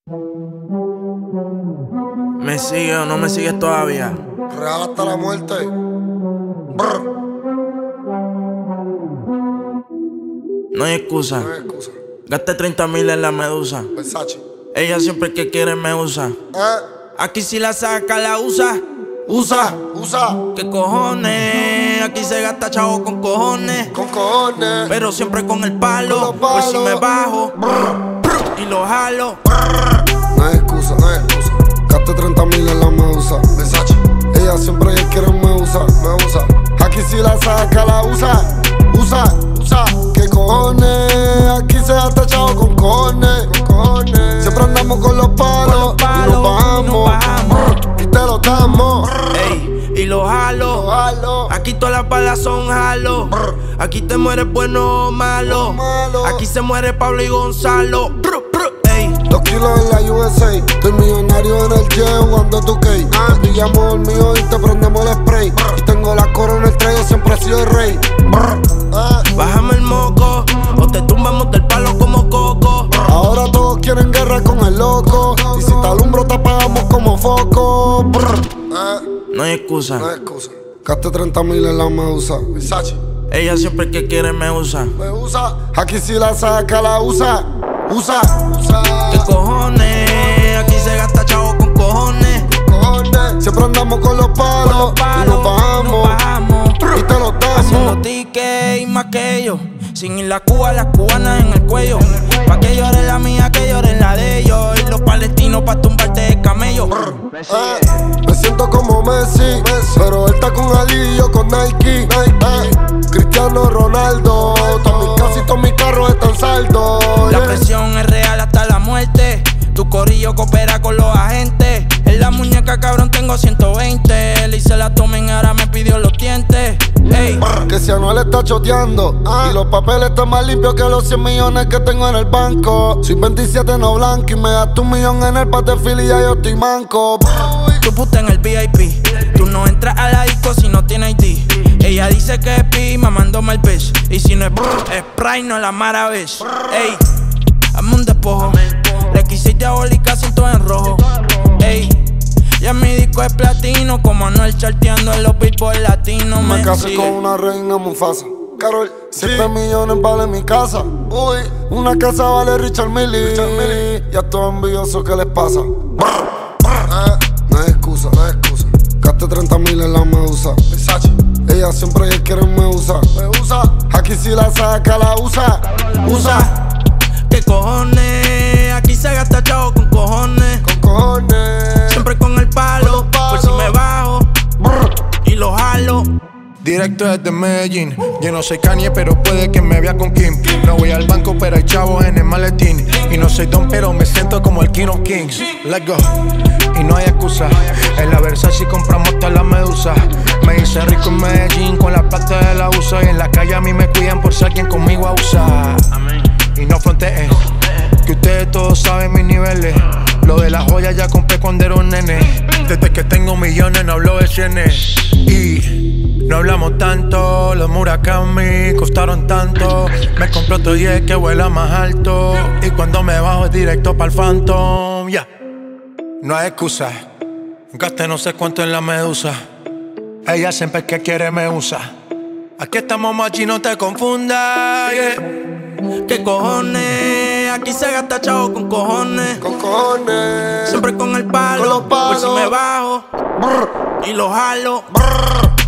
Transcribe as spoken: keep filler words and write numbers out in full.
¿Me sigue o no me sigues todavía? Real hasta la muerte. Brr. No hay excusa. No hay excusa. Gasté treinta mil en la medusa. Versace. Ella siempre que quiere me usa. Eh. Aquí si la saca la usa. Usa, usa. ¿Qué cojones? Aquí se gasta chavo con cojones. Con cojones. Pero siempre con el palo. Con los Por si palos. me bajo Brr. y lo jalo. No hay excusa, no hay excusa. Gasté treinta mil en la medusa. Versace. Ella siempre quiere me usa, me usa. Aquí si la saca la usa. Usa, usa. ¿Qué cojones? Aquí se gasta chavo con cojones. Con cojones. Siempre andamos con los palos. Con los palos y nos bajamos. y nos bajamos. Y te lo damos. Ey, y lo jalo. Lo jalo. Aquí todas las balas son jalo. Brr. Aquí te mueres bueno o malo. Malo. Aquí se muere Pablo y Gonzalo. Brr, brr, ey. Dos kilos en la U S A. Estoy millonario en el jet jugando tu K. Te pillamos el mío y te prendemos el spray. Y tengo la corona, el traigo, siempre he sido el rey. Brr. Ah. Bájame el moco o te tumbamos del palo como coco. Ahora todos quieren guerra con el loco. Y si te alumbro te apagamos como foco. Brr. Ah. No hay excusa. No hay excusa. Gasté treinta mil en la medusa. Versace. Ella siempre que quiere me usa. Me usa. Aquí si la saca la usa. Usa. Usa. ¿Qué cojones? Aquí se gasta chavo con cojones. Cojones. Siempre andamos con los palos. Con los palos, y nos bajamos. nos bajamos. Y te los Haciendo damos. tickets y más que ellos. Sin ir la Cuba, las cubanas en el cuello. Pa' que llore la mía, que llore la de ellos. Y los palestinos pa' tumbarte de camello. Eh, me siento como Messi, pero él está con Ali y yo con Nike. Eh, Cristiano Ronaldo, todos mis casi todos mis carros están saldos. La Yeah. presión es real hasta la muerte. Tu corillo coopera con los agentes. En la muñeca, cabrón, tengo ciento veinte. Le hice la tomen, ahora me pidió los dientes. Ey, Que si Anuel está choteando y los papeles están más limpios que los cien millones que tengo en el banco. Soy veintisiete no blanco y me gasto un millón en el Battlefield y ya yo estoy manco. tu puta en el V I P. Tú no entras a la disco si no tienes I D. Ella dice que es pi, mamándome el bitch. Y si no es brr, es Sprite, no la maravilla. Ey, hazme un despojo. Le quise diabólica, siento en rojo. Ey, ya mi disco es platino, como Anuel charteando en los billboard latinos. Me Me casé sigue. con una reina Mufasa. Carol, siete millones vale mi casa. Uy, una casa vale Richard Mille. Ya todo envidioso, ¿qué les pasa? Eh, no hay excusa, no hay excusa. Gasté treinta mil en la medusa. Versace. Ella siempre quiere me usa. Me usa. Aquí si la saca la usa. Usa. ¿Qué cojones? Aquí se gasta chavo con cojones. Con cojones. Siempre con el palo, Con los palos. por si me bajo Brr. y lo jalo. Directo desde Medellín. Yo no soy Kanye, pero puede que me vea con Kim. No voy al banco, pero hay chavos en el maletín. Y no soy Don, pero me siento como el King of Kings. Let's go. Y no hay excusa. En la Versace compramos toda la medusa. Me hice rico en Medellín con la plata de la U S A. Y en la calle a mí me cuidan por si alguien conmigo abusa. Y no fronteen, que ustedes todos saben mis niveles. Lo de las joyas ya compré cuando era un nene. Desde que tengo millones no hablo de cienes. Y no hablamos tanto, los Murakami costaron tanto. Me compré otro jet que vuela más alto. Y cuando me bajo es directo pa'l Phantom, ya. Yeah. No hay excusa, gasté no sé cuánto en la medusa. Ella siempre que quiere me usa. Aquí estamos machi, no te confundas, yeah. ¿Qué cojones? Aquí se gasta chavo con cojones. Con cojones. Siempre con el palo, Con los palos. por si me bajo Brr. y lo jalo. Brr.